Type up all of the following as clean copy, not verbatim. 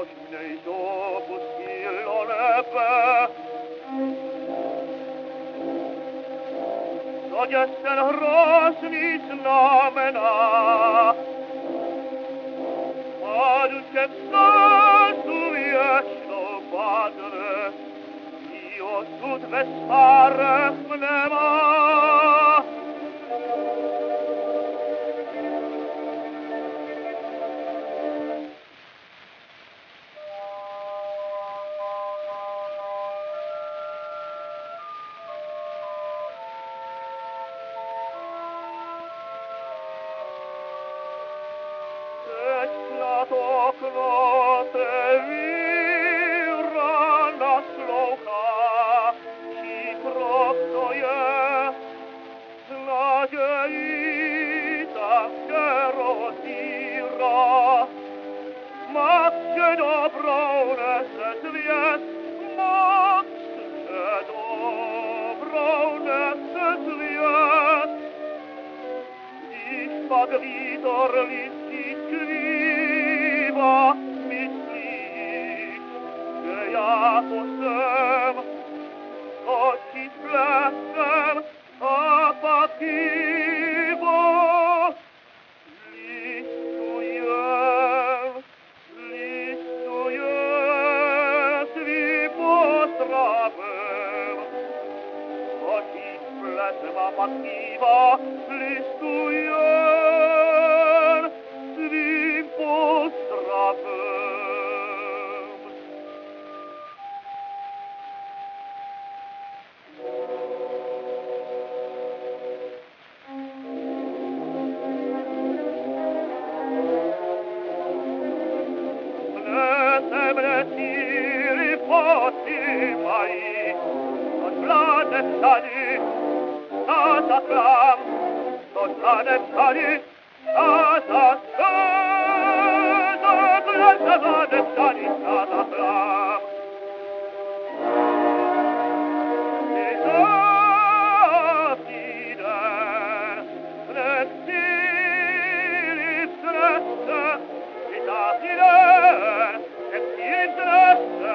Kośnej dopustilo nebe. To jest ten hrozný znamená. Paduše v srdcu věčnou padne, i osud ve spárech nemá. Okno te víra naslouchá, čí krok to je, z nadějí také rozírá. Matce dobrou nese zvěst, matce dobrou nese zvěst, když pak vítr listí myslíš, že já to jsem, oči splesem a pak kývo. Listujem svým pozdravem, oči splesem a pak kývo. Listujem svým pozdravem. Mne síly posímají, od vládne tady, a zaklám, od vládne tady, a zaklám, od vládne tady, a zaklám. I zavří den, hned síly vzreste, i zavří den, hned síly vzreste,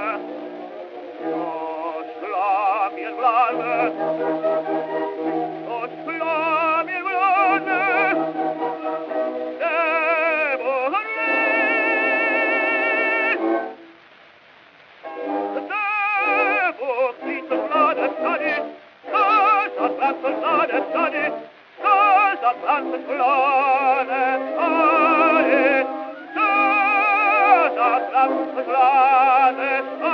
ošklám jen vládne, ošklám jen vládne, Planet,